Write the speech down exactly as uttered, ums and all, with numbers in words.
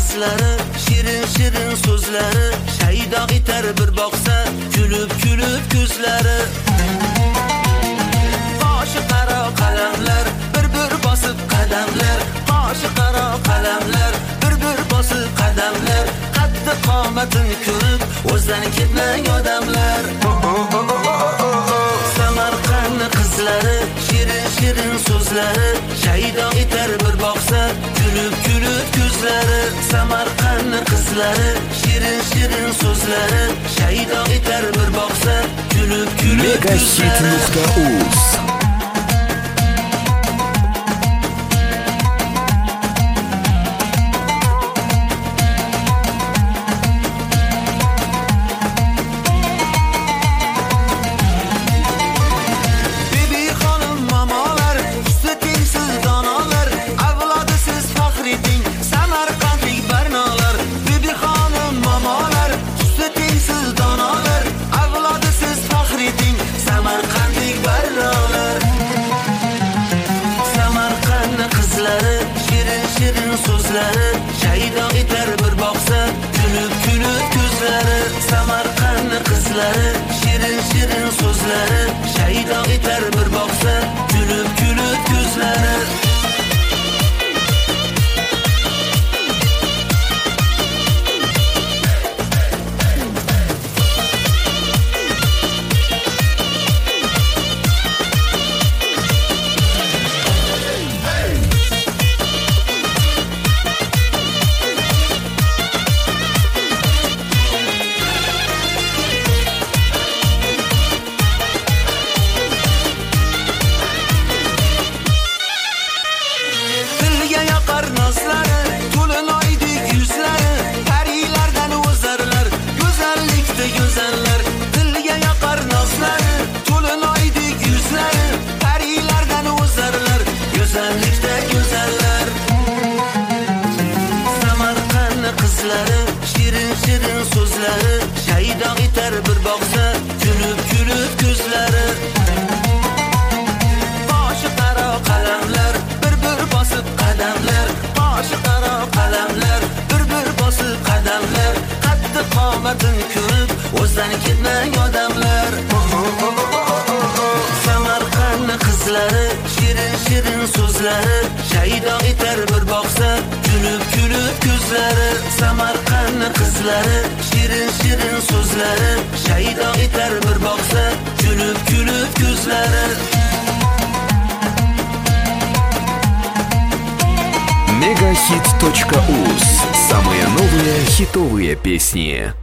qizlari, shirin shirin so'zlari, shaydoq etar bir boqsa, kulib kulib ko'zlari. Qoshi qaro qalamlar, bir bir bosib qadamlar, qoshi qaro qalamlar, bir bir bosib qadamlar, qaddi qomatin ko'rib, o'zdan ketmang odamlar. Samarqand qizlari, shirin shirin so'zlari, shaydoq etar bir boqsa, kulib kulib ko'zlari. Samarqand qizlari, shirin shirin so'zlari, shaydoq etar bir boqsa, kulib kulib ko'zlari. Megahit.uz So'zlari, shaydoq etar bir boqsa, kulib kulib ko'zlari. Samarqand qizlari, shirin shirin so'zlari, shaydoq etar bir boqsa, kulib kulib ko'zlari. Shirin shirin so'zlari, shaydoq etar bir boqsa, kulib kulib ko'zlari. Qoshi qaro qalamlar, bir bir bosib qadamlar, qoshi qaro qalamlar, bir bir bosib qadamlar, qaddi qomatin ko'rib, o'zdan ketmang odamlar. Samarqand qizlari, shirin shirin so'zlari, shaydoq etar bir boqsa, kulib kulib ko'zlari. Samarqand qizlari, shirin shirin so'zlari, shaydoq etar bir boqsa, kulib kulib ko'zlari. Megahit.uz. Самые новые хитовые песни.